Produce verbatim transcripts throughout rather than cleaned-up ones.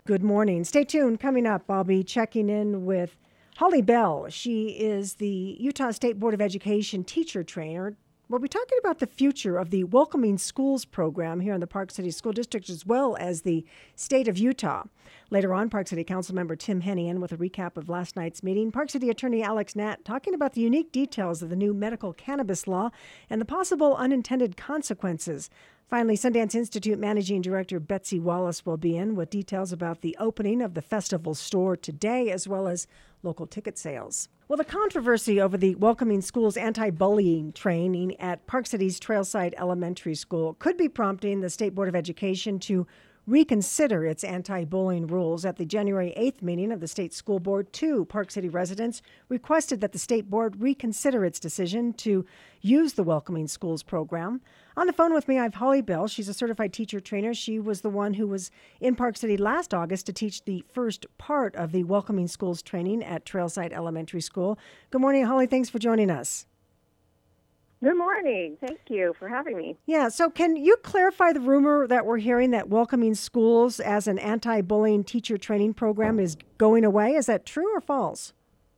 Good morning. Stay tuned. Coming up, I'll be checking in with Holly Bell. She is the Utah State Board of Education teacher trainer. We'll be talking about the future of the Welcoming Schools program here in the Park City School District, as well as the state of Utah. Later on, Park City Councilmember Tim Hennian with a recap of last night's meeting. Park City Attorney Alex Natt talking about the unique details of the new medical cannabis law and the possible unintended consequences. Finally, Sundance Institute Managing Director Betsy Wallace will be in with details about the opening of the festival store today, as well as local ticket sales. Well, the controversy over the Welcoming Schools anti-bullying training at Park City's Trailside Elementary School could be prompting the State Board of Education to reconsider its anti-bullying rules. At the January eighth meeting of the State School Board, two Park City residents requested that the State Board reconsider its decision to use the Welcoming Schools program. On the phone with me, I have Holly Bell. She's a certified teacher trainer. She was the one who was in Park City last August to teach the first part of the Welcoming Schools training at Trailside Elementary School. Good morning, Holly. Thanks for joining us. Good morning. Thank you for having me. Yeah, so can you clarify the rumor that we're hearing that Welcoming Schools as an anti-bullying teacher training program is going away? Is that true or false?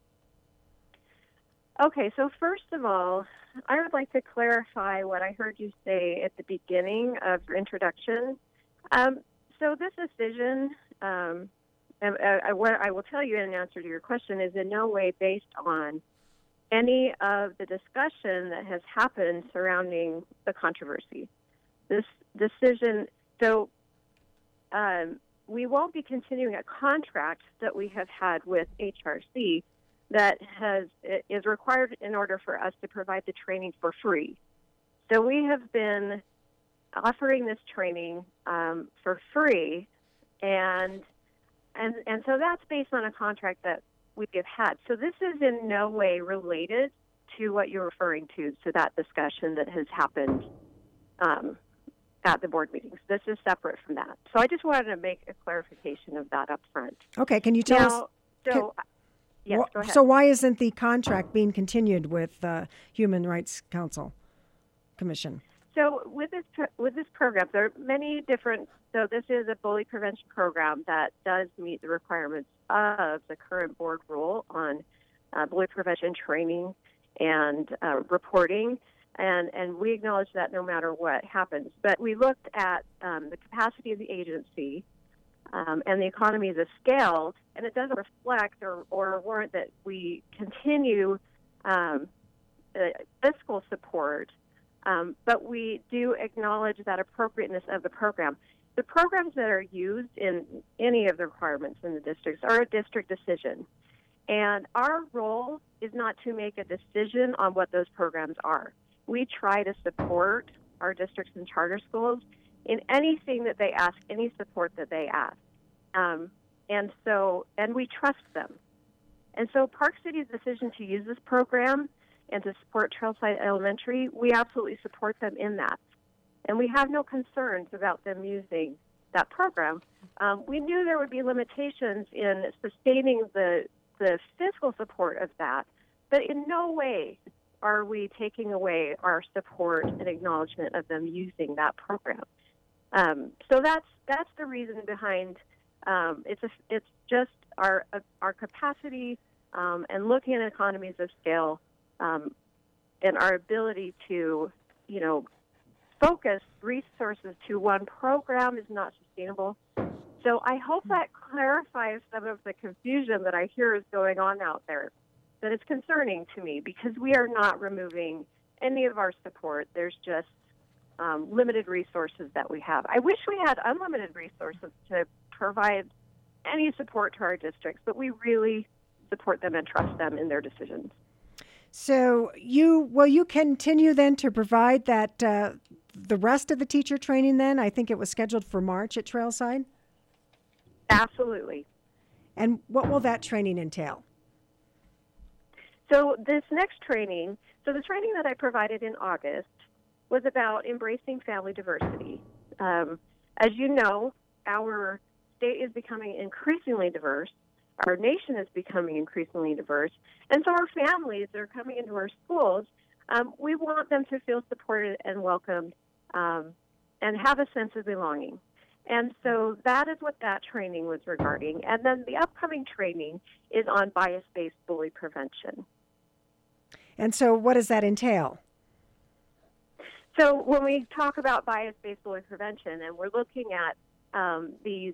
Okay, so first of all, I would like to clarify what I heard you say at the beginning of your introduction. Um, so this decision, um, and, uh, what I will tell you in answer to your question, is in no way based on any of the discussion that has happened surrounding the controversy. This decision, so um, we won't be continuing a contract that we have had with H R C that has is required in order for us to provide the training for free. So we have been offering this training um, for free, and and and so that's based on a contract that we have had. So this is in no way related to what you're referring to, to that discussion that has happened um, at the board meetings. This is separate from that. So I just wanted to make a clarification of that up front. Okay, can you tell now, us? So, can, yes, wh- go ahead. So why isn't the contract being continued with uh, Human Rights Council Commission? So with this with this program, there are many different. So this is a bully prevention program that does meet the requirements of the current board rule on uh, bully prevention training and uh, reporting, and and we acknowledge that no matter what happens. But we looked at um, the capacity of the agency um, and the economies of scale, and it doesn't reflect or, or warrant that we continue um, uh, fiscal support. Um, but we do acknowledge that appropriateness of the program. The programs that are used in any of the requirements in the districts are a district decision. And our role is not to make a decision on what those programs are. We try to support our districts and charter schools in anything that they ask, any support that they ask. Um, and so, and we trust them. And so Park City's decision to use this program and to support Trailside Elementary, we absolutely support them in that. And we have no concerns about them using that program. Um, we knew there would be limitations in sustaining the, the fiscal support of that, but in no way are we taking away our support and acknowledgement of them using that program. Um, so that's that's the reason behind um, it's a, it's just our uh, our capacity um, and looking at economies of scale. Um, and our ability to, you know, focus resources to one program is not sustainable. So I hope that clarifies some of the confusion that I hear is going on out there. That it's concerning to me because we are not removing any of our support. There's just um, limited resources that we have. I wish we had unlimited resources to provide any support to our districts, but we really support them and trust them in their decisions. So you will you continue then to provide that uh, the rest of the teacher training then? I think it was scheduled for March at Trailside. Absolutely. And what will that training entail? So this next training, so the training that I provided in August was about embracing family diversity. Um, as you know, our state is becoming increasingly diverse. Our nation is becoming increasingly diverse. And so our families that are coming into our schools, um, we want them to feel supported and welcomed um, and have a sense of belonging. And so that is what that training was regarding. And then the upcoming training is on bias-based bully prevention. And so what does that entail? So when we talk about bias-based bully prevention, and we're looking at um, these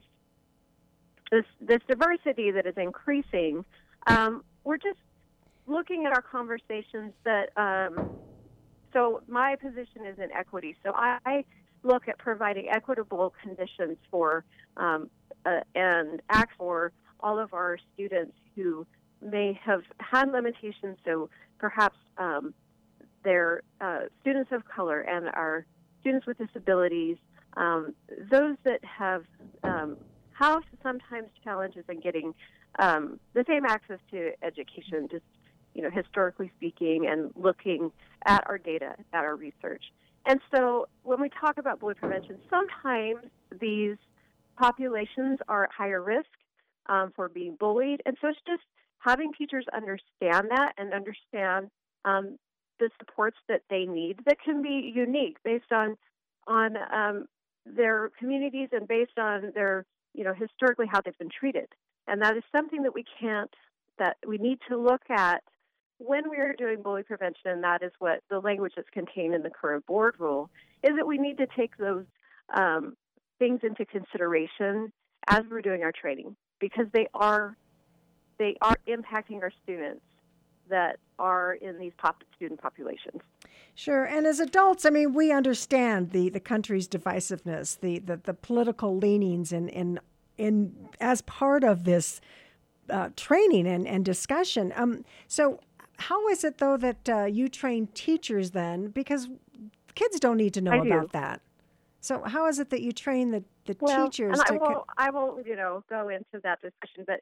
this, this diversity that is increasing, um, we're just looking at our conversations that, um, so my position is in equity. So I, I look at providing equitable conditions for um, uh, and act for all of our students who may have had limitations. So perhaps um, they're uh, students of color and our students with disabilities, um, those that have um, have sometimes challenges in getting um, the same access to education, just you know, historically speaking, and looking at our data, at our research. And so when we talk about bully prevention, sometimes these populations are at higher risk um, for being bullied. And so it's just having teachers understand that and understand um, the supports that they need that can be unique based on on um, their communities and based on their, you know, historically how they've been treated. And that is something that we can't, that we need to look at when we are doing bully prevention, and that is what the language that's contained in the current board rule, is that we need to take those um, things into consideration as we're doing our training, because they are they are impacting our students that are in these top student populations. Sure. And as adults, I mean, we understand the, the country's divisiveness, the, the, the political leanings, and in, in, as part of this uh, training and, and discussion. Um, so how is it, though, that uh, you train teachers then? Because kids don't need to know I do. about that. So how is it that you train the, the well, teachers? And I to won't, I won't, you know, go into that discussion, but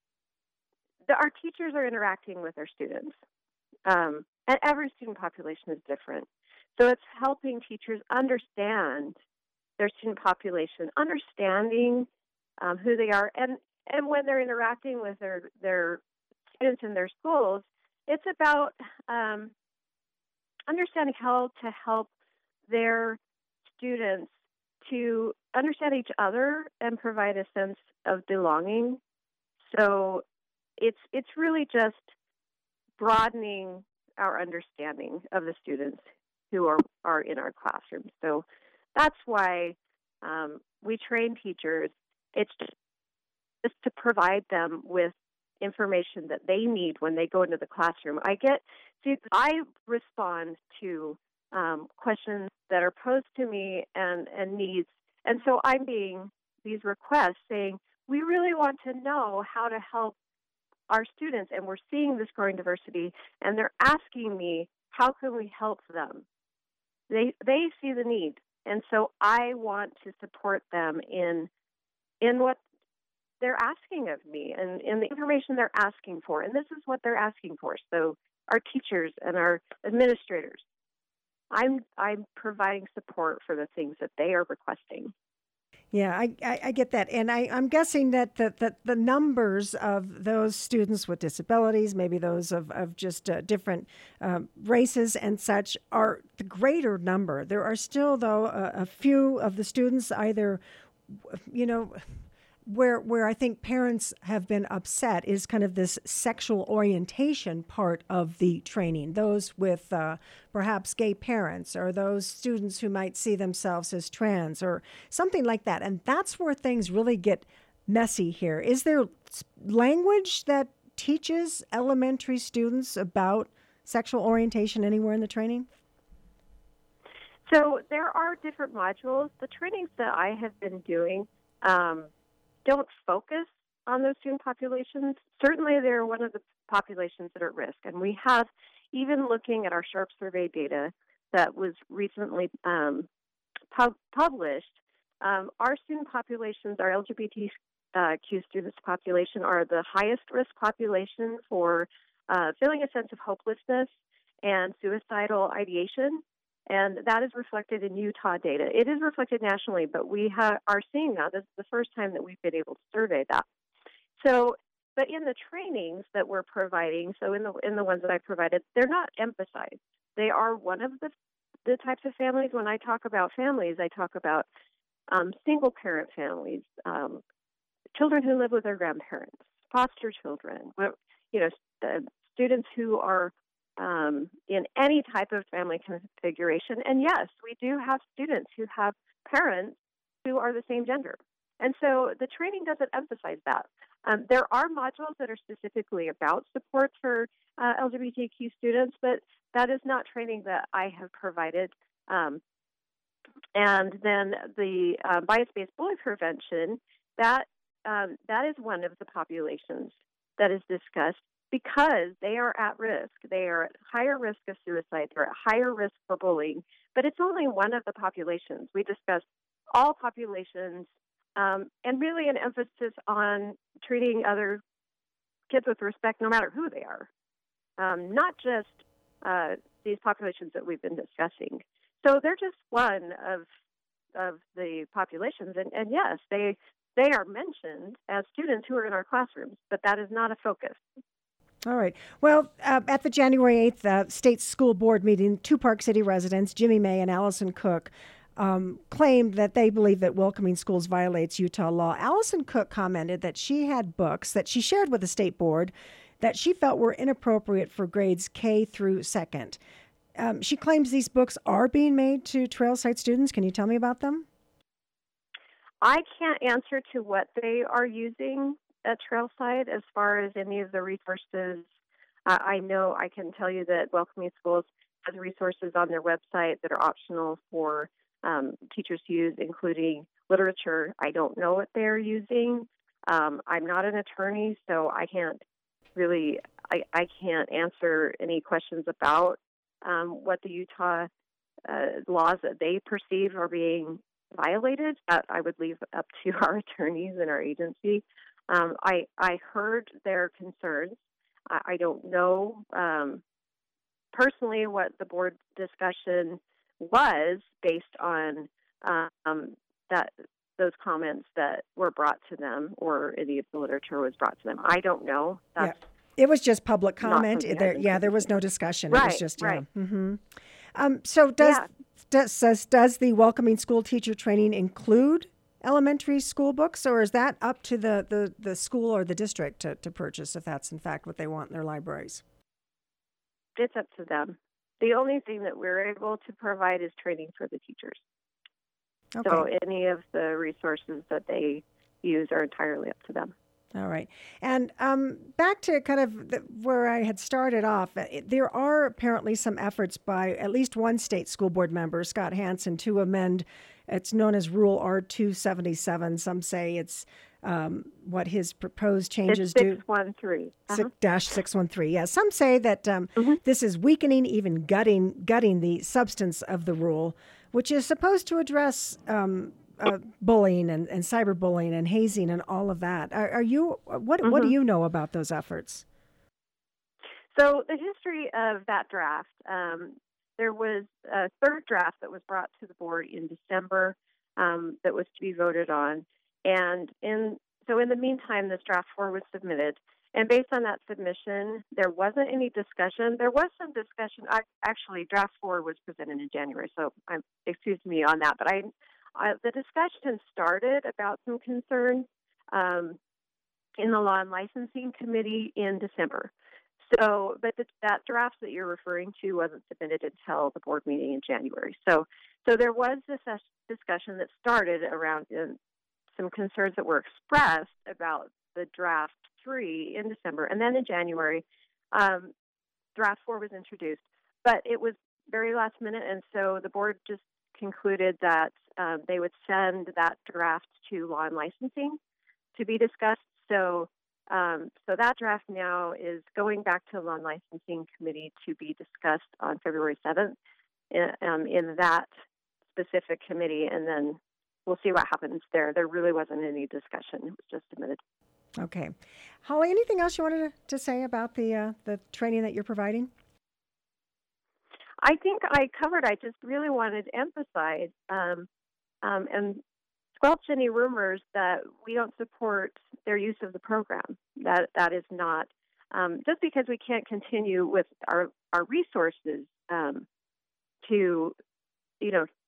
the, our teachers are interacting with their students. Um, and every student population is different. So it's helping teachers understand their student population, understanding um, who they are. And, and when they're interacting with their, their students in their schools, it's about um, understanding how to help their students to understand each other and provide a sense of belonging. So it's it's really just broadening our understanding of the students who are, are in our classrooms. So that's why um, we train teachers. It's just, just to provide them with information that they need when they go into the classroom. I get, see, I respond to um, questions that are posed to me and, and needs. And so I'm being these requests saying, we really want to know how to help our students, and we're seeing this growing diversity, and they're asking me, how can we help them? They they see the need, and so I want to support them in in what they're asking of me and in the information they're asking for, and this is what they're asking for. So our teachers and our administrators, I'm I'm providing support for the things that they are requesting. Yeah, I, I, I get that. And I, I'm guessing that the, the, the numbers of those students with disabilities, maybe those of, of just uh, different uh, races and such, are the greater number. There are still, though, a, a few of the students either, you know, where where I think parents have been upset is kind of this sexual orientation part of the training. Those with uh, perhaps gay parents, or those students who might see themselves as trans or something like that. And that's where things really get messy here. Is there language that teaches elementary students about sexual orientation anywhere in the training? So there are different modules. The trainings that I have been doing um, don't focus on those student populations. Certainly, they're one of the populations that are at risk. And we have, even looking at our SHARP survey data that was recently um, pub- published, um, our student populations, our L G B T Q students population, are the highest risk population for uh, feeling a sense of hopelessness and suicidal ideation. And that is reflected in Utah data. It is reflected nationally, but we ha- are seeing that. This is the first time that we've been able to survey that. So, but in the trainings that we're providing, so in the in the ones that I provided, they're not emphasized. They are one of the the types of families. When I talk about families, I talk about um, single parent families, um, children who live with their grandparents, foster children, you know, st- students who are um, in any type of family configuration. And yes, we do have students who have parents who are the same gender. And so the training doesn't emphasize that. Um, there are modules that are specifically about support for uh, L G B T Q students, but that is not training that I have provided. Um, and then the uh, bias-based bully prevention, that um, that is one of the populations that is discussed because they are at risk. They are at higher risk of suicide. They're at higher risk for bullying. But it's only one of the populations. We discussed all populations um, and really an emphasis on treating other kids with respect no matter who they are, um, not just uh, these populations that we've been discussing. So they're just one of of the populations. And, and yes, they they are mentioned as students who are in our classrooms, but that is not a focus. All right. Well, uh, at the January eighth uh, State School Board meeting, two Park City residents, Jimmy May and Allison Cook, um, claimed that they believe that welcoming schools violates Utah law. Allison Cook commented that she had books that she shared with the state board that she felt were inappropriate for grades K through second. Um, she claims these books are being made to Trailside students. Can you tell me about them? I can't answer to what they are using at Trailside as far as any of the resources. Uh, I know I can tell you that Welcoming Schools has resources on their website that are optional for um, teachers to use, including literature. I don't know what they're using. Um, I'm not an attorney, so I can't really, I, I can't answer any questions about um, what the Utah uh, laws that they perceive are being violated. That I would leave up to our attorneys and our agency. Um, I, I heard their concerns. I, I don't know um, personally what the board discussion was based on um, that those comments that were brought to them, or any of the literature was brought to them. I don't know. That's yeah. It was just public comment. There, yeah, there was no to. discussion. Right, it was just, right. yeah. Mm-hmm. Um, so does, yeah. does, does, does the welcoming school teacher training include elementary school books, or is that up to the, the, the school or the district to, to purchase if that's in fact what they want in their libraries? It's up to them. The only thing that we're able to provide is training for the teachers. Okay. So any of the resources that they use are entirely up to them. All right. And um, back to kind of the, where I had started off, it, there are apparently some efforts by at least one state school board member, Scott Hansen, to amend, it's known as Rule R two seventy-seven. Some say it's um, what his proposed changes it's do. six one three. Uh-huh. Uh-huh. Dash six one three. Yeah. Some say that um, mm-hmm. this is weakening, even gutting, gutting the substance of the rule, which is supposed to address um, Uh, bullying and, and cyberbullying and hazing and all of that. Are, are you what Mm-hmm. what do you know about those efforts? So the history of that draft, um, there was a third draft that was brought to the board in December um, that was to be voted on, and in so in the meantime, this draft four was submitted. And based on that submission, there wasn't any discussion. There was some discussion. I, actually, draft four was presented in January, so I'm, excuse me on that, but I. Uh, the discussion started about some concerns um, in the Law and Licensing Committee in December. So, but the, that draft that you're referring to wasn't submitted until the board meeting in January. So, so there was this discussion that started around uh, some concerns that were expressed about the draft three in December, and then in January, um, draft four was introduced. But it was very last minute, and so the board just concluded that um, they would send that draft to Law and Licensing to be discussed. So, um, so that draft now is going back to Law and Licensing Committee to be discussed on February seventh in, um, in that specific committee, and then we'll see what happens there. There really wasn't any discussion; it was just submitted. Okay, Holly, anything else you wanted to, to say about the uh, the training that you're providing? I think I covered. I just really wanted to emphasize um, um, and squelch any rumors that we don't support their use of the program. That that is not um, just because we can't continue with our our resources um, to you know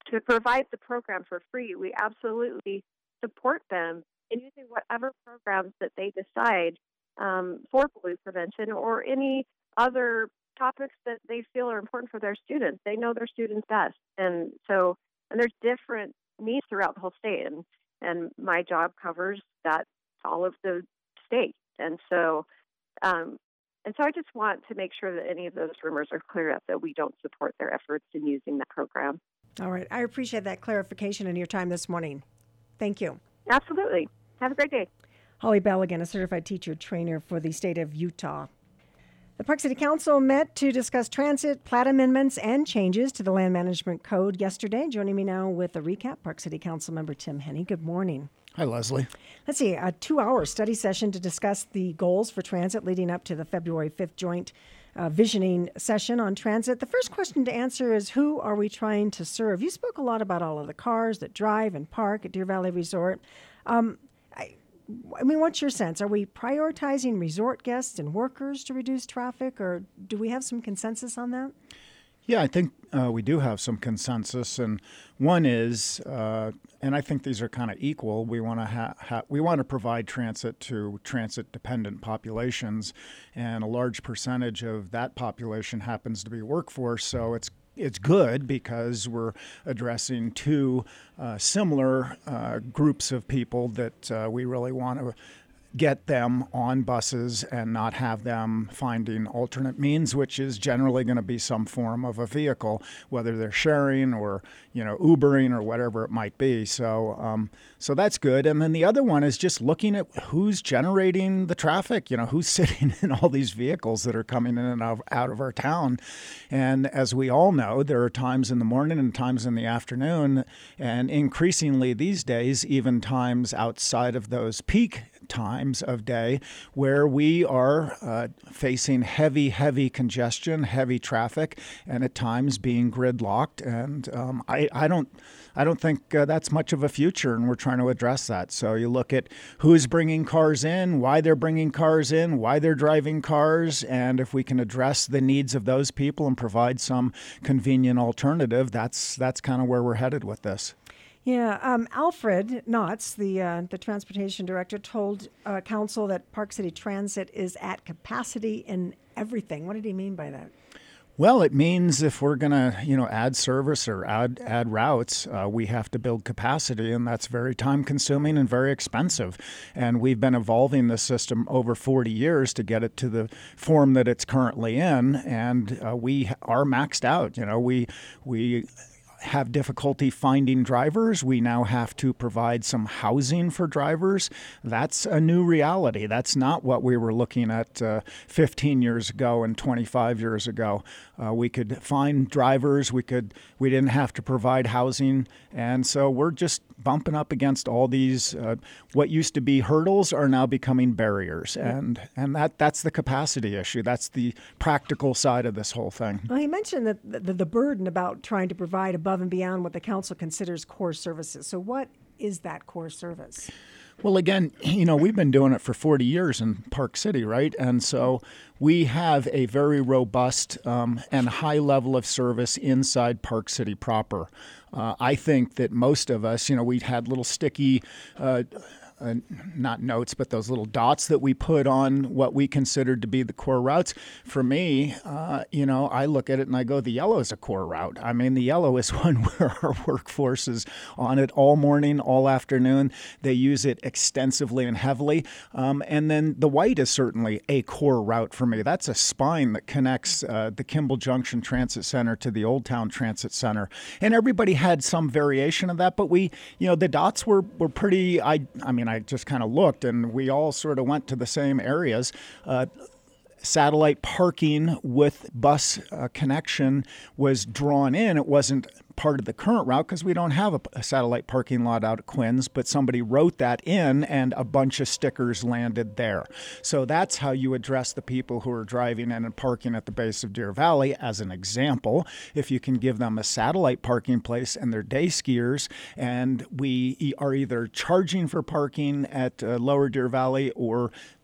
to provide the program for free, we absolutely support them in using whatever programs that they decide um, for bully prevention or any other topics that they feel are important for their students. They know their students best. And so, and there's different needs throughout the whole state. And, and my job covers that, all of the state. And so, um, and so I just want to make sure that any of those rumors are cleared up, that we don't support their efforts in using that program. All right. I appreciate that clarification and your time this morning. Thank you. Absolutely. Have a great day. Holly Bell, again, a certified teacher trainer for the state of Utah. The Park City Council met to discuss transit, plat amendments, and changes to the Land Management Code yesterday. Joining me now with a recap, Park City Council member Tim Henne. Good morning. Hi, Leslie. Let's see, a two-hour study session to discuss the goals for transit leading up to the February fifth joint uh, visioning session on transit. The first question to answer is, who are we trying to serve? You spoke a lot about all of the cars that drive and park at Deer Valley Resort. Um, I, I mean, what's your sense? Are we prioritizing resort guests and workers to reduce traffic, or do we have some consensus on that? Yeah, I think uh, we do have some consensus, and one is, uh, and I think these are kind of equal. We want to ha- ha- we want to provide transit to transit-dependent populations, and a large percentage of that population happens to be workforce. So it's it's good because we're addressing two uh, similar uh, groups of people that uh, we really want to get them on buses and not have them finding alternate means, which is generally going to be some form of a vehicle, whether they're sharing or, you know, Ubering or whatever it might be. So, um, so that's good. And then the other one is just looking at who's generating the traffic, you know, who's sitting in all these vehicles that are coming in and out of, out of our town. And as we all know, there are times in the morning and times in the afternoon, and increasingly these days, even times outside of those peak times of day where we are uh, facing heavy, heavy congestion, heavy traffic, and at times being gridlocked. And um, I, I don't, I don't think uh, that's much of a future, and we're trying to address that. So you look at who's bringing cars in, why they're bringing cars in, why they're driving cars, and if we can address the needs of those people and provide some convenient alternative, that's that's kind of where we're headed with this. Yeah, um, Alfred Knotts, the uh, the transportation director, told uh, council that Park City Transit is at capacity in everything. What did he mean by that? Well, it means if we're going to, you know, add service or add add routes, uh, we have to build capacity, and that's very time-consuming and very expensive. And we've been evolving this system over forty years to get it to the form that it's currently in, and uh, we are maxed out. You know, we we. have difficulty finding drivers. We now have to provide some housing for drivers. That's a new reality. That's not what we were looking at uh, fifteen years ago and twenty-five years ago. Uh, we could find drivers. We could. We didn't have to provide housing, and so we're just bumping up against all these. Uh, what used to be hurdles are now becoming barriers, and and that that's the capacity issue. That's the practical side of this whole thing. Well, he mentioned that the, the burden about trying to provide above and beyond what the council considers core services. So what is that core service? Well, again, you know, we've been doing it for forty years in Park City, right? And so we have a very robust um, and high level of service inside Park City proper. Uh, I think that most of us, you know, we had little sticky uh, Uh, not notes, but those little dots that we put on what we considered to be the core routes. For me, uh, you know, I look at it and I go, the yellow is a core route. I mean, the yellow is one where our workforce is on it all morning, all afternoon. They use it extensively and heavily. Um, and then the white is certainly a core route for me. That's a spine that connects uh, the Kimball Junction Transit Center to the Old Town Transit Center. And everybody had some variation of that, but we, you know, the dots were, were pretty, I, I mean, I just kind of looked, and we all sort of went to the same areas. Uh, satellite parking with bus uh, connection was drawn in. It wasn't part of the current route because we don't have a, a satellite parking lot out at Quinn's, but somebody wrote that in and a bunch of stickers landed there. So that's how you address the people who are driving in and parking at the base of Deer Valley. As an example, if you can give them a satellite parking place and they're day skiers, and we are either charging for parking at uh, Lower Deer Valley, or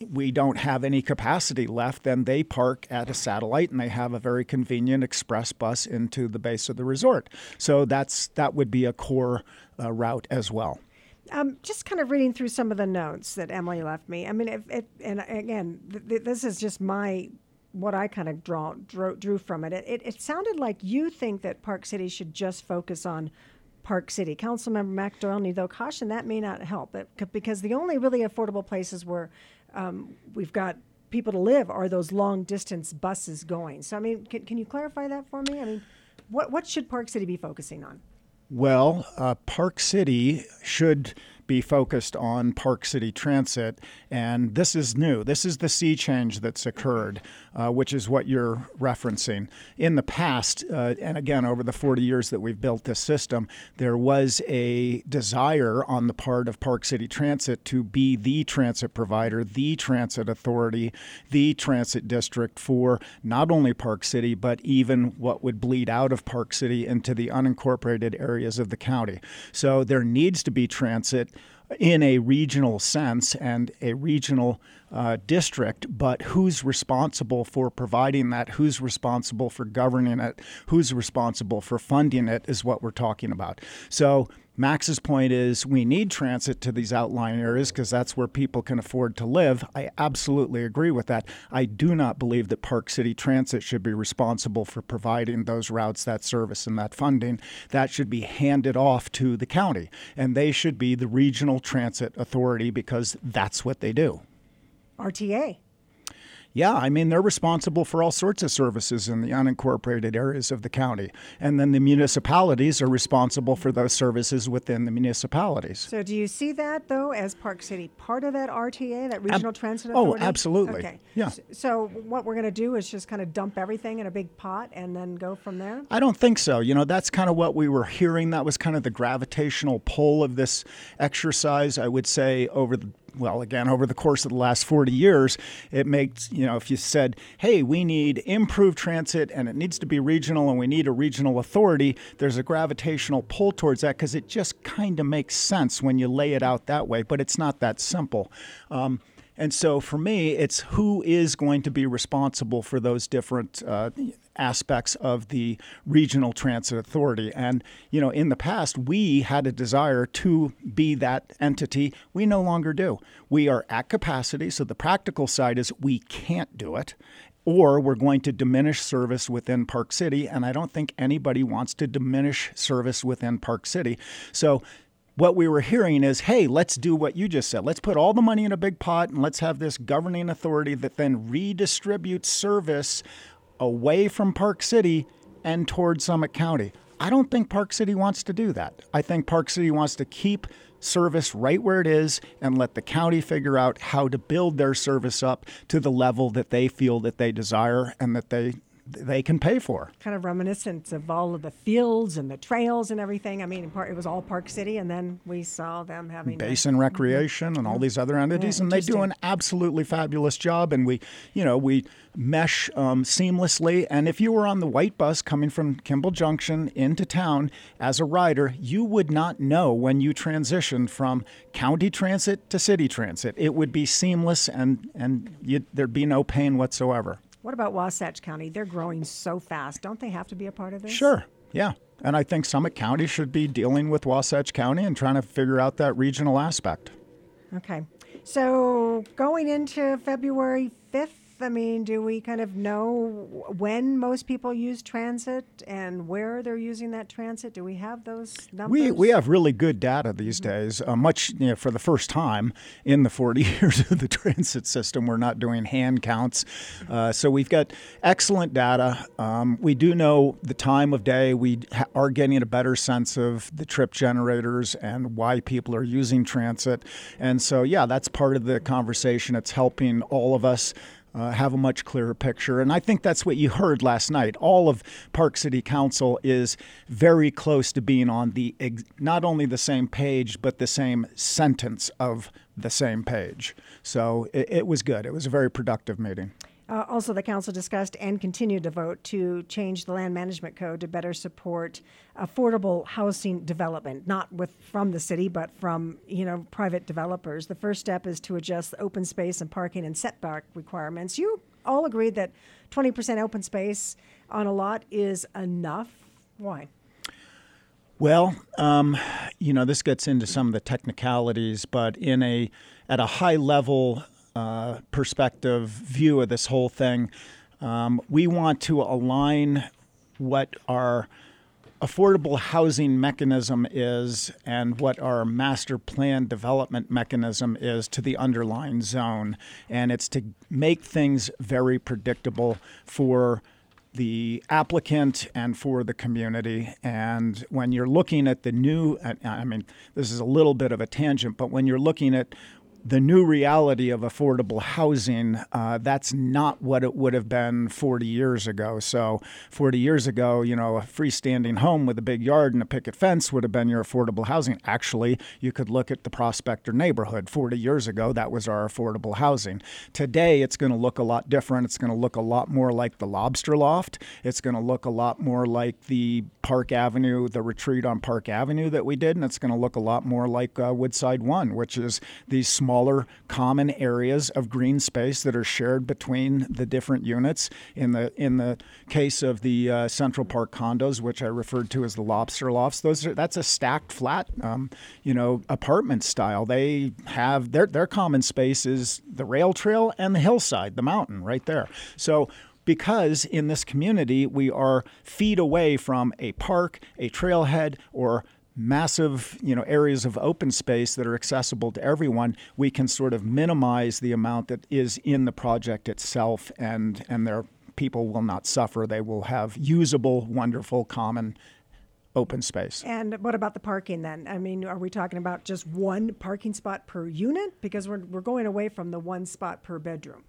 we don't have any capacity left, then they park at a satellite and they have a very convenient express bus into the base of the resort. So that's that would be a core uh, route as well. Um, just kind of reading through some of the notes that Emily left me. I mean, if, if, and again, th- th- this is just my what I kind of draw, drew, drew from it. It, it. It sounded like you think that Park City should just focus on Park City. Councilmember McDonald, though, caution that may not help it, because the only really affordable places where um, we've got people to live are those long distance buses going. So, I mean, can, can you clarify that for me? I mean, what what should Park City be focusing on? Well, uh, Park City should be focused on Park City Transit, and this is new. This is the sea change that's occurred, uh, which is what you're referencing. In the past, uh, and again, over the forty years that we've built this system, there was a desire on the part of Park City Transit to be the transit provider, the transit authority, the transit district for not only Park City, but even what would bleed out of Park City into the unincorporated areas of the county. So there needs to be transit in a regional sense and a regional uh, district, but who's responsible for providing that, who's responsible for governing it, who's responsible for funding it is what we're talking about. So Max's point is we need transit to these outlying areas because that's where people can afford to live. I absolutely agree with that. I do not believe that Park City Transit should be responsible for providing those routes, that service, and that funding. That should be handed off to the county, and they should be the regional transit authority because that's what they do. R T A. Yeah, I mean, they're responsible for all sorts of services in the unincorporated areas of the county. And then the municipalities are responsible for those services within the municipalities. So do you see that, though, as Park City part of that R T A, that Regional Ab- Transit Authority? Oh, absolutely. Okay. Yeah. So what we're going to do is just kind of dump everything in a big pot and then go from there? I don't think so. You know, that's kind of what we were hearing. That was kind of the gravitational pull of this exercise, I would say, over the Well, again, over the course of the last forty years, it makes, you know, if you said, hey, we need improved transit and it needs to be regional and we need a regional authority, there's a gravitational pull towards that because it just kind of makes sense when you lay it out that way, but it's not that simple. Um, And so for me, it's who is going to be responsible for those different uh, aspects of the regional transit authority. And, you know, in the past, we had a desire to be that entity. We no longer do. We are at capacity. So the practical side is we can't do it, or we're going to diminish service within Park City. And I don't think anybody wants to diminish service within Park City. So what we were hearing is, hey, let's do what you just said. Let's put all the money in a big pot and let's have this governing authority that then redistributes service away from Park City and towards Summit County. I don't think Park City wants to do that. I think Park City wants to keep service right where it is and let the county figure out how to build their service up to the level that they feel that they desire and that they they can pay for. Kind of reminiscent of all of the fields and the trails and everything. I mean, in part, it was all Park City, and then we saw them having Basin a, Recreation mm-hmm. and all these other entities, yeah, and they do an absolutely fabulous job. And we, you know, we mesh um, seamlessly. And if you were on the white bus coming from Kimball Junction into town as a rider, you would not know when you transitioned from county transit to city transit. It would be seamless, and and you'd, there'd be no pain whatsoever. What about Wasatch County? They're growing so fast. Don't they have to be a part of this? Sure, yeah. And I think Summit County should be dealing with Wasatch County and trying to figure out that regional aspect. Okay. So going into February fifth, I mean, do we kind of know when most people use transit and where they're using that transit? Do we have those numbers? We we have really good data these mm-hmm. days. Uh, much you know, for the first time in the forty years of the transit system, we're not doing hand counts. Uh, so we've got excellent data. Um, we do know the time of day. We ha- are getting a better sense of the trip generators and why people are using transit. And so, yeah, that's part of the conversation. It's helping all of us Uh, have a much clearer picture. And I think that's what you heard last night. All of Park City Council is very close to being on the ex- not only the same page, but the same sentence of the same page. So it, it was good. It was a very productive meeting. Uh, also, the council discussed and continued to vote to change the land management code to better support affordable housing development, not with from the city, but from you know private developers. The first step is to adjust the open space and parking and setback requirements. You all agreed that twenty percent open space on a lot is enough. Why? Well, um, you know, this gets into some of the technicalities, but in a at a high level uh, perspective view of this whole thing, um, we want to align what our affordable housing mechanism is and what our master plan development mechanism is to the underlying zone. And it's to make things very predictable for the applicant and for the community. And when you're looking at the new, I mean, this is a little bit of a tangent, but when you're looking at the new reality of affordable housing, uh, that's not what it would have been forty years ago. So forty years ago, you know, a freestanding home with a big yard and a picket fence would have been your affordable housing. Actually, you could look at the Prospector neighborhood. forty years ago, that was our affordable housing. Today, it's going to look a lot different. It's going to look a lot more like the Lobster Loft. It's going to look a lot more like the Park Avenue, the retreat on Park Avenue that we did. And it's going to look a lot more like uh, Woodside One, which is these small smaller common areas of green space that are shared between the different units. In the in the case of the uh, Central Park condos, which I referred to as the Lobster Lofts, those are, that's a stacked flat, um, you know, apartment style. They have their their common space is the rail trail and the hillside, the mountain right there. So because in this community we are feet away from a park, a trailhead, or massive, you know, areas of open space that are accessible to everyone, we can sort of minimize the amount that is in the project itself, and and their people will not suffer. They will have usable, wonderful, common open space. And what about the parking then? I mean, are we talking about just one parking spot per unit? Because we're we're going away from the one spot per bedroom.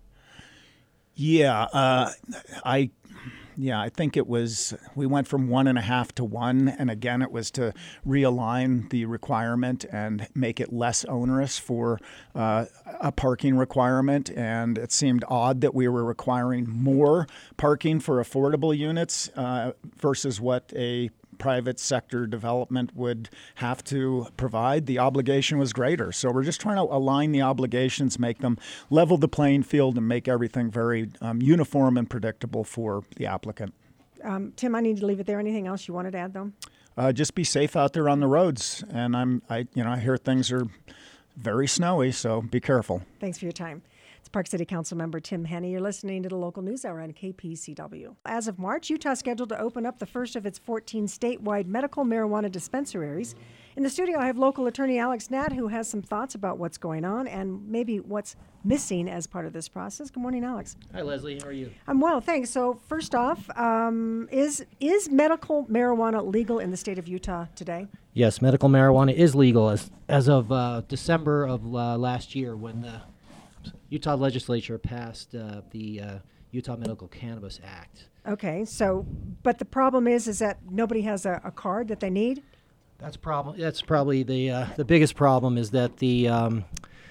Yeah, uh, I, yeah, I think it was, we went from one and a half to one. And again, it was to realign the requirement and make it less onerous for uh, a parking requirement. And it seemed odd that we were requiring more parking for affordable units uh, versus what a private sector development would have to provide. The obligation was greater. So we're just trying to align the obligations, make them level the playing field, and make everything very um, uniform and predictable for the applicant. Um, Tim, I need to leave it there. Anything else you wanted to add, though? Uh, just be safe out there on the roads. And I'm, I, you know, I hear things are very snowy, so be careful. Thanks for your time. It's Park City Council member Tim Henne. You're listening to the Local News Hour on K P C W. As of March, Utah is scheduled to open up the first of its fourteen statewide medical marijuana dispensaries. In the studio, I have local attorney Alex Natt, who has some thoughts about what's going on and maybe what's missing as part of this process. Good morning, Alex. Hi, Leslie. How are you? I'm well, thanks. So first off, um, is is medical marijuana legal in the state of Utah today? Yes, medical marijuana is legal as as of uh, December of uh, last year, when the Utah legislature passed uh, the uh, Utah Medical Cannabis Act. Okay, so, but the problem is, is that nobody has a, a card that they need? That's problem. That's probably the uh, the biggest problem is that the um,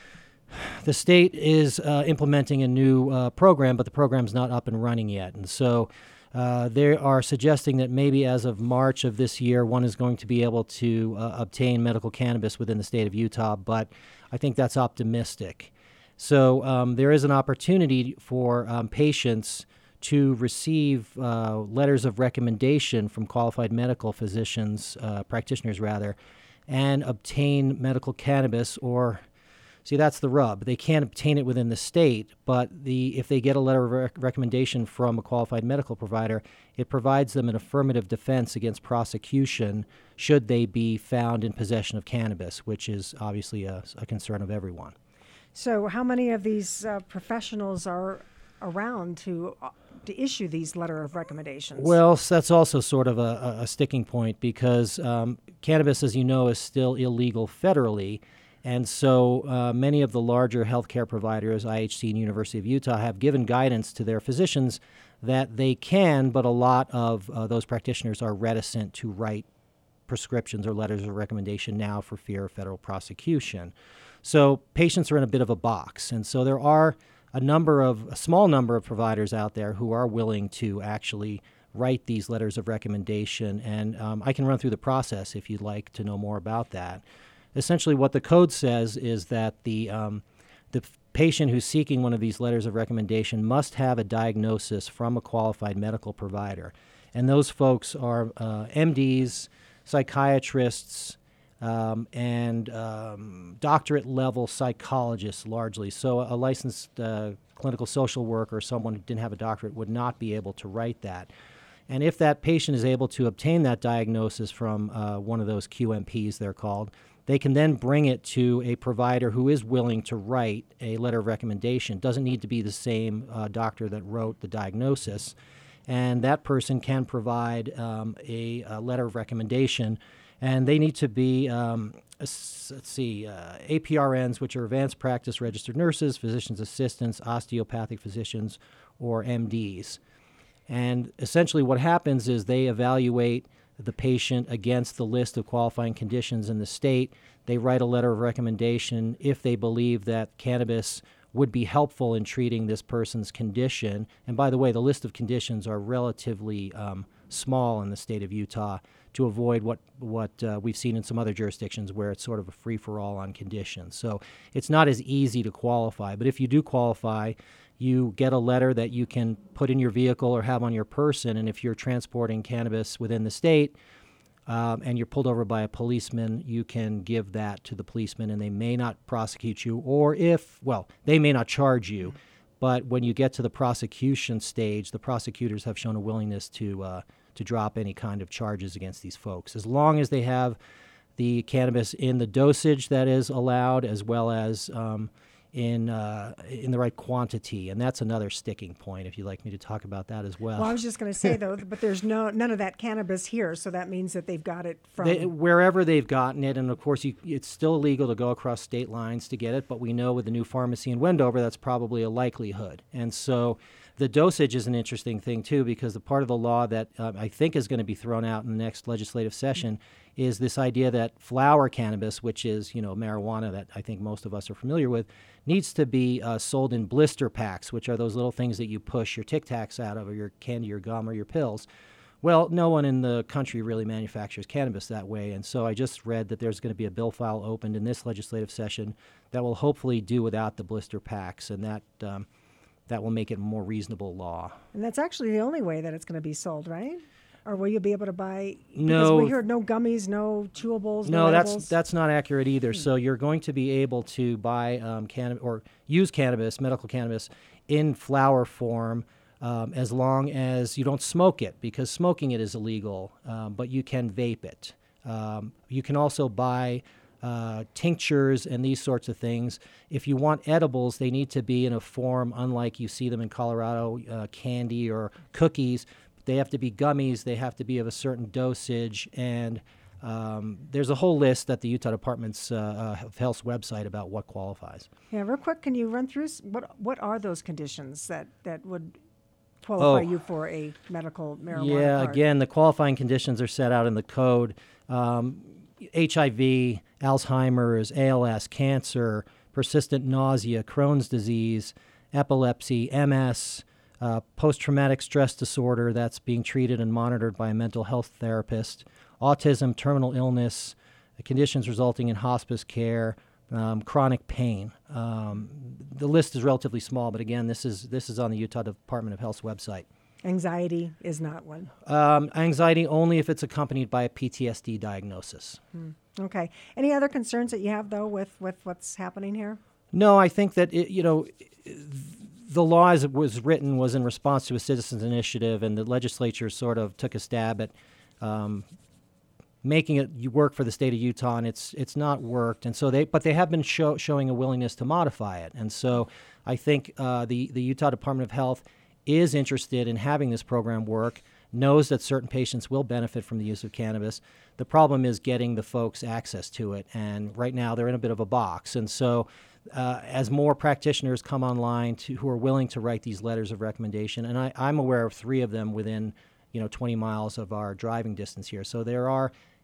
the state is uh, implementing a new uh, program, but the program's not up and running yet, and so uh, they are suggesting that maybe as of March of this year, one is going to be able to uh, obtain medical cannabis within the state of Utah, but I think that's optimistic. So um, there is an opportunity for um, patients to receive uh, letters of recommendation from qualified medical physicians, uh, practitioners rather, and obtain medical cannabis. Or, see, that's the rub. They can't obtain it within the state, but the if they get a letter of rec- recommendation from a qualified medical provider, it provides them an affirmative defense against prosecution should they be found in possession of cannabis, which is obviously a, a concern of everyone. So how many of these uh, professionals are around to uh, to issue these letter of recommendations? Well, that's also sort of a, a sticking point because um, cannabis, as you know, is still illegal federally. And so uh, many of the larger healthcare providers, I H C and University of Utah, have given guidance to their physicians that they can, but a lot of uh, those practitioners are reticent to write prescriptions or letters of recommendation now for fear of federal prosecution. So patients are in a bit of a box. And so there are a number of a small number of providers out there who are willing to actually write these letters of recommendation, and um, I can run through the process if you'd like to know more about that. Essentially, what the code says is that the um, the patient who's seeking one of these letters of recommendation must have a diagnosis from a qualified medical provider, and those folks are uh, M Ds, psychiatrists, um, and um, doctorate-level psychologists largely. So a licensed uh, clinical social worker or someone who didn't have a doctorate would not be able to write that. And if that patient is able to obtain that diagnosis from uh, one of those Q M Ps, they're called, they can then bring it to a provider who is willing to write a letter of recommendation. It doesn't need to be the same uh, doctor that wrote the diagnosis. And that person can provide um, a, a letter of recommendation. And they need to be, um, let's see, uh, A P R Ns, which are advanced practice registered nurses, physician's assistants, osteopathic physicians, or M Ds. And essentially what happens is they evaluate the patient against the list of qualifying conditions in the state. They write a letter of recommendation if they believe that cannabis would be helpful in treating this person's condition. And by the way, the list of conditions are relatively um, small in the state of Utah to avoid what, what uh, we've seen in some other jurisdictions where it's sort of a free-for-all on conditions. So it's not as easy to qualify. But if you do qualify, you get a letter that you can put in your vehicle or have on your person, and if you're transporting cannabis within the state um, and you're pulled over by a policeman, you can give that to the policeman, and they may not prosecute you, or if, well, they may not charge you, but when you get to the prosecution stage, the prosecutors have shown a willingness to uh, to drop any kind of charges against these folks, as long as they have the cannabis in the dosage that is allowed, as well as um, in uh, in the right quantity, and that's another sticking point. If you'd like me to talk about that as well. Well, I was just going to say though, but there's no none of that cannabis here, so that means that they've got it from they, wherever they've gotten it, and of course, you, it's still illegal to go across state lines to get it. But we know with the new pharmacy in Wendover, that's probably a likelihood, and so the dosage is an interesting thing too, because the part of the law that uh, I think is going to be thrown out in the next legislative session is this idea that flower cannabis, which is, you know, marijuana that I think most of us are familiar with, needs to be uh, sold in blister packs, which are those little things that you push your Tic Tacs out of, or your candy, your gum, or your pills. Well, no one in the country really manufactures cannabis that way, and so I just read that there's going to be a bill file opened in this legislative session that will hopefully do without the blister packs, and that um, that will make it a more reasonable law. And that's actually the only way that it's going to be sold, right? Or will you be able to buy? No, because we heard no gummies, no chewables. No, no that's edibles. that's not accurate either. Hmm. So you're going to be able to buy um, cannabis or use cannabis, medical cannabis, in flower form, um, as long as you don't smoke it, because smoking it is illegal. Um, but you can vape it. Um, you can also buy uh, tinctures and these sorts of things. If you want edibles, they need to be in a form unlike you see them in Colorado, uh, candy or cookies. They have to be gummies, they have to be of a certain dosage, and um, there's a whole list at the Utah Department's uh, of Health's website about what qualifies. Yeah, real quick, can you run through s- what what are those conditions that, that would qualify Oh. you for a medical marijuana Yeah, card? again, the qualifying conditions are set out in the code. Um, H I V, Alzheimer's, A L S, cancer, persistent nausea, Crohn's disease, epilepsy, M S, Uh, post-traumatic stress disorder that's being treated and monitored by a mental health therapist, autism, terminal illness, conditions resulting in hospice care, um, chronic pain. Um, the list is relatively small, but again, this is this is on the Utah Department of Health's website. Anxiety is not one. Um, anxiety only if it's accompanied by a P T S D diagnosis. Hmm. Okay. Any other concerns that you have, though, with, with what's happening here? No, I think that, it, you know, the law as it was written was in response to a citizens initiative, and the legislature sort of took a stab at um, making it work for the state of Utah, and it's it's not worked. And so they, but they have been show, showing a willingness to modify it. And so I think uh, the the Utah Department of Health is interested in having this program work, knows that certain patients will benefit from the use of cannabis. The problem is getting the folks access to it, and right now they're in a bit of a box. And so uh, as more practitioners come online to, who are willing to write these letters of recommendation, and I, I'm aware of three of them within, you know, twenty miles of our driving distance here. So there are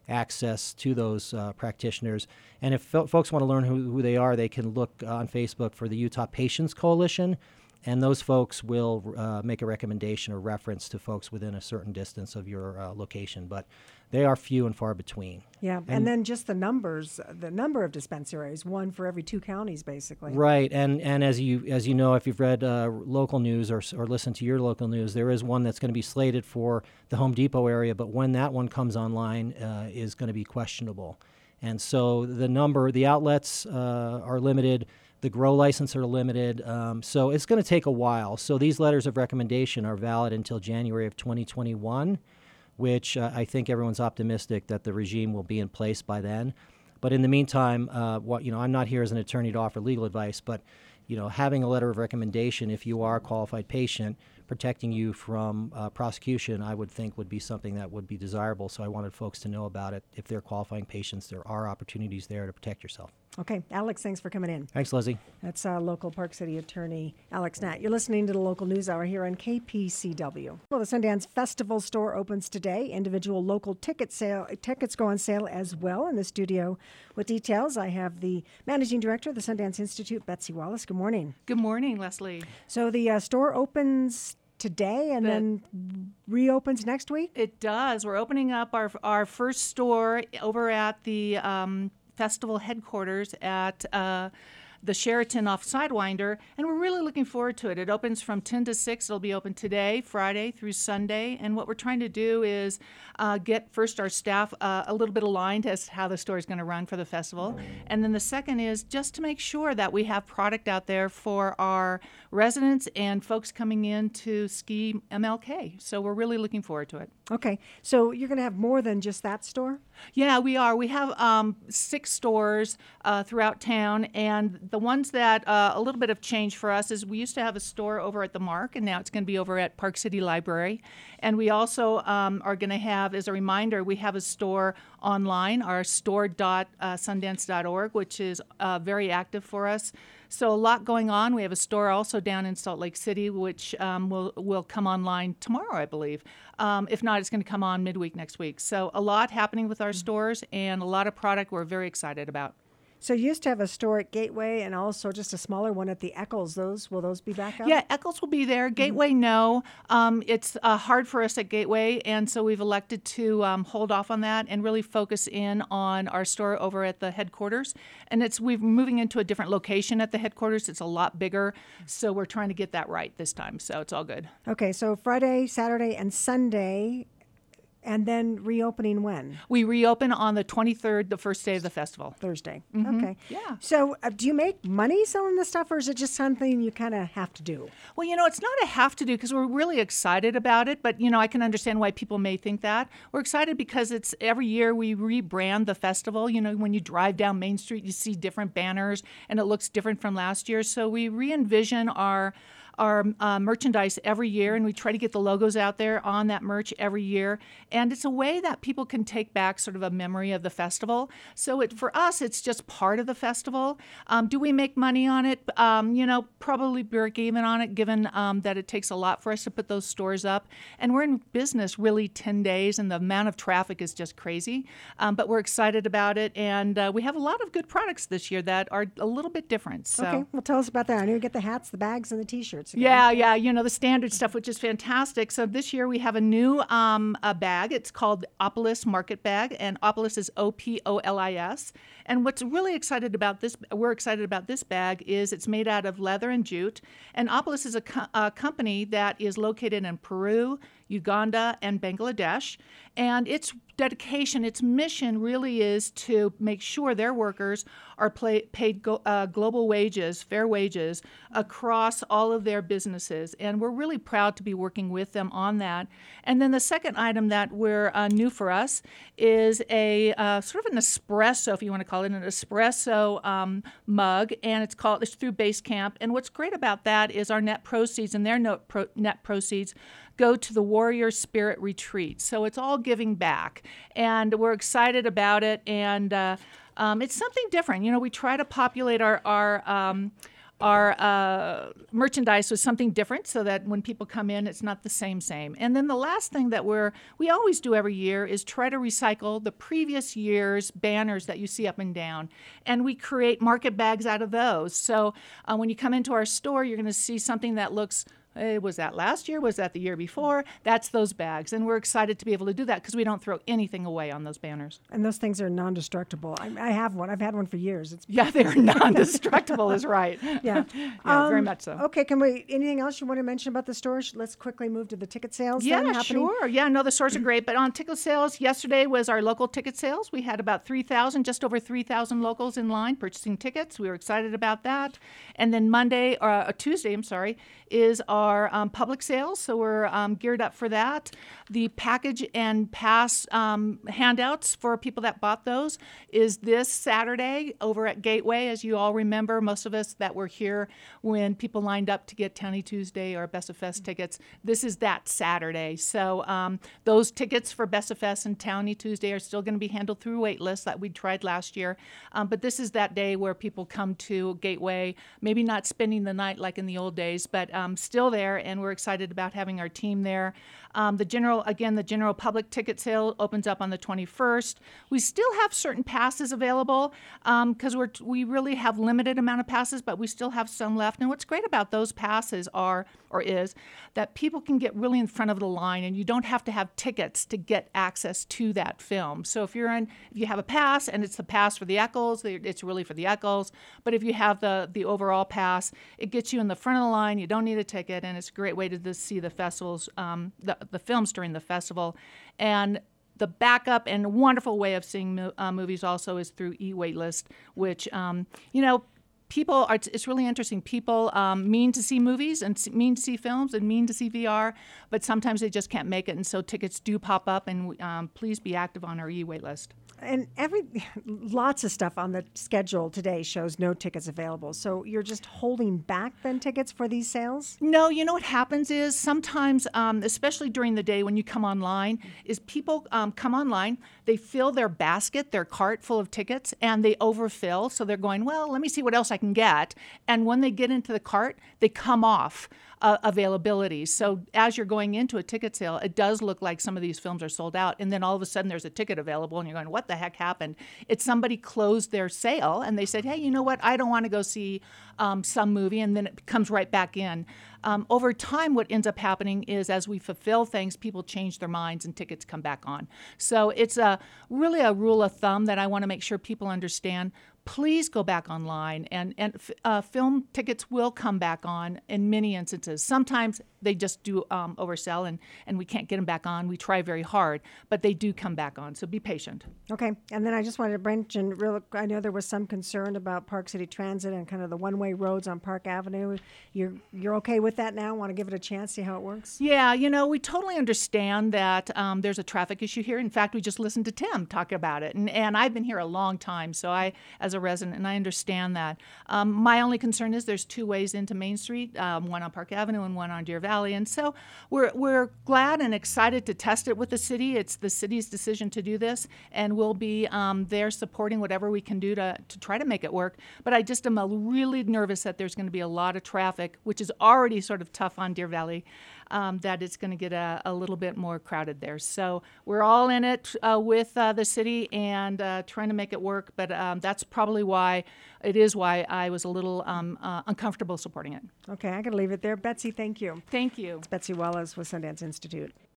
access to those uh, practitioners. And if fo- folks want to learn who, who they are, they can look on Facebook for the Utah Patients Coalition, and those folks will uh, make a recommendation or reference to folks within a certain distance of your uh, location. But they are few and far between. Yeah, and, and then just the numbers, the number of dispensaries, one for every two counties, basically. Right, and and as you as you know, if you've read uh, local news or or listened to your local news, there is one that's going to be slated for the Home Depot area, but when that one comes online uh, is going to be questionable. And so the number, the outlets uh, are limited. The grow license are limited, um, so it's going to take a while. So these letters of recommendation are valid until January of twenty twenty-one, which uh, I think everyone's optimistic that the regime will be in place by then. But in the meantime, uh, what you know, I'm not here as an attorney to offer legal advice, but you know, having a letter of recommendation, if you are a qualified patient, protecting you from uh, prosecution, I would think would be something that would be desirable. So I wanted folks to know about it. If they're qualifying patients, there are opportunities there to protect yourself. Okay, Alex, thanks for coming in. Thanks, Leslie. That's uh, local Park City attorney Alex Knatt. You're listening to the Local News Hour here on K P C W. Well, the Sundance Festival store opens today. Individual local ticket sale tickets go on sale as well. In the studio with details, I have the managing director of the Sundance Institute, Betsy Wallace. Good morning. Good morning, Leslie. So the uh, store opens today and The- then reopens next week? It does. We're opening up our our first store over at the um, festival headquarters at uh, the Sheraton off Sidewinder, and we're really looking forward to it. It opens from ten to six. It'll be open today, Friday through Sunday, and what we're trying to do is uh, get first our staff uh, a little bit aligned as to how the store is going to run for the festival, and then the second is just to make sure that we have product out there for our residents and folks coming in to ski M L K. So we're really looking forward to it. Okay, so you're going to have more than just that store? Yeah, we are. We have um, six stores uh, throughout town, and the ones that uh, a little bit of change for us is we used to have a store over at the Mark, and now it's going to be over at Park City Library. And we also um, are going to have, as a reminder, we have a store online, our store dot sundance dot org, which is uh, very active for us. So a lot going on. We have a store also down in Salt Lake City, which um, will will come online tomorrow, I believe. Um, if not, it's going to come on midweek next week. So a lot happening with our stores and a lot of product we're very excited about. So you used to have a store at Gateway and also just a smaller one at the Eccles. Those will those be back up? Yeah, Eccles will be there. Gateway, no. Um, it's uh, hard for us at Gateway, and so we've elected to um, hold off on that and really focus in on our store over at the headquarters. And it's we're moving into a different location at the headquarters. It's a lot bigger, so we're trying to get that right this time. So it's all good. Okay, so Friday, Saturday, and Sunday, and then reopening when? We reopen on the twenty-third, the first day of the festival. Thursday. Mhm. Okay. Yeah. So uh, do you make money selling this stuff, or is it just something you kind of have to do? Well, you know, it's not a have to do because we're really excited about it, but, you know, I can understand why people may think that. We're excited because it's every year we rebrand the festival. You know, when you drive down Main Street, you see different banners and it looks different from last year. So we re-envision our our uh, merchandise every year, and we try to get the logos out there on that merch every year. And it's a way that people can take back sort of a memory of the festival. So it, for us, it's just part of the festival. Um, do we make money on it? Um, you know, probably break even on it, given um, that it takes a lot for us to put those stores up. And we're in business really ten days, and the amount of traffic is just crazy. Um, but we're excited about it, and uh, we have a lot of good products this year that are a little bit different. So. Okay, well, tell us about that. I know you get the hats, the bags, and the T-shirts. again. Yeah, yeah, you know, the standard stuff, which is fantastic. So this year we have a new um, a bag. It's called Opolis Market Bag, and Opolis is O P O L I S. And what's really excited about this, we're excited about this bag, is it's made out of leather and jute. And Opolis is a, co- a company that is located in Peru, Uganda, and Bangladesh. And its dedication, its mission really is to make sure their workers are play, paid go, uh, global wages, fair wages, across all of their businesses. And we're really proud to be working with them on that. And then the second item that we're uh, new for us is a uh, sort of an espresso, if you want to call it, an espresso um, mug. And it's called, it's through Basecamp. And what's great about that is our net proceeds and their net, pro, net proceeds go to the Warrior Spirit Retreat. So it's all giving back. And we're excited about it. And uh, um, it's something different. You know, we try to populate our, our, um, our uh, merchandise with something different so that when people come in, it's not the same same. And then the last thing that we're we always do every year is try to recycle the previous year's banners that you see up and down, and we create market bags out of those. So uh, when you come into our store, you're going to see something that looks, hey, was that last year? Was that the year before? That's those bags. And we're excited to be able to do that because we don't throw anything away on those banners. And those things are non-destructible. I, I have one. I've had one for years. It's Yeah, they're non-destructible is right. Yeah. Yeah, very much so. Okay, can we, anything else you want to mention about the store? Sh- Let's quickly move to the ticket sales Yeah, then happening. sure. Yeah, no, the stores are great. But on ticket sales, yesterday was our local ticket sales. We had about three thousand, just over three thousand locals in line purchasing tickets. We were excited about that. And then Monday, or uh, Tuesday, I'm sorry, is our um, public sales. So we're um, geared up for that. The package and pass um, handouts for people that bought those is this Saturday over at Gateway. As you all remember, most of us that were here when people lined up to get Townie Tuesday or Best of Fest tickets, this is that Saturday. So um, those tickets for Best of Fest and Townie Tuesday are still going to be handled through wait lists that we tried last year. Um, but this is that day where people come to Gateway, maybe not spending the night like in the old days, but um, still there, and we're excited about having our team there. Um, the general, again, the general public ticket sale opens up on the twenty-first. We still have certain passes available because um, we're we really have limited amount of passes, but we still have some left. And what's great about those passes are or is that people can get really in front of the line, and you don't have to have tickets to get access to that film. So if you're in, if you have a pass and it's the pass for the Eccles, it's really for the Eccles. But if you have the the overall pass, it gets you in the front of the line. You don't need a ticket, and it's a great way to just see the festivals, um, the the films during the festival. And the backup and wonderful way of seeing mo- uh, movies also is through eWaitlist, which, um, you know, people are, it's really interesting. People um, mean to see movies and s- mean to see films and mean to see V R, but sometimes they just can't make it. And so tickets do pop up, and um, please be active on our eWaitlist. And every lots of stuff on the schedule today shows no tickets available. So you're just holding back then tickets for these sales? No, you know what happens is sometimes, um, especially during the day when you come online, is people um, come online, they fill their basket, their cart full of tickets, and they overfill. So they're going, well, let me see what else I can get. And when they get into the cart, they come off uh, availability. So as you're going into a ticket sale, it does look like some of these films are sold out. And then all of a sudden there's a ticket available, and you're going, what the heck happened? It's somebody closed their sale, and they said, hey, you know what? I don't want to go see um, some movie, and then it comes right back in. Um, over time, what ends up happening is as we fulfill things, people change their minds and tickets come back on. So it's a really a rule of thumb that I want to make sure people understand. Please go back online, and, and uh, film tickets will come back on in many instances. Sometimes they just do um, oversell, and, and we can't get them back on. We try very hard, but they do come back on, so be patient. Okay, and then I just wanted to mention, real, I know there was some concern about Park City Transit and kind of the one-way roads on Park Avenue. You're you're okay with that now? Want to give it a chance, see how it works? Yeah, you know, we totally understand that um, there's a traffic issue here. In fact, we just listened to Tim talk about it, and, and I've been here a long time, so I, as a resident, and I understand that. Um, my only concern is there's two ways into Main Street, um, one on Park Avenue and one on Deer Valley, and so we're we're glad and excited to test it with the city. It's the city's decision to do this, and we'll be um, there supporting whatever we can do to, to try to make it work. But I just am a really nervous that there's going to be a lot of traffic, which is already sort of tough on Deer Valley, um, that it's going to get a, a little bit more crowded there. So we're all in it uh, with uh, the city and uh, trying to make it work, but um, that's probably why, it is why I was a little um, uh, uncomfortable supporting it. Okay, I got to leave it there. Betsy, thank you. Thank you. It's Betsy Wallace with Sundance Institute.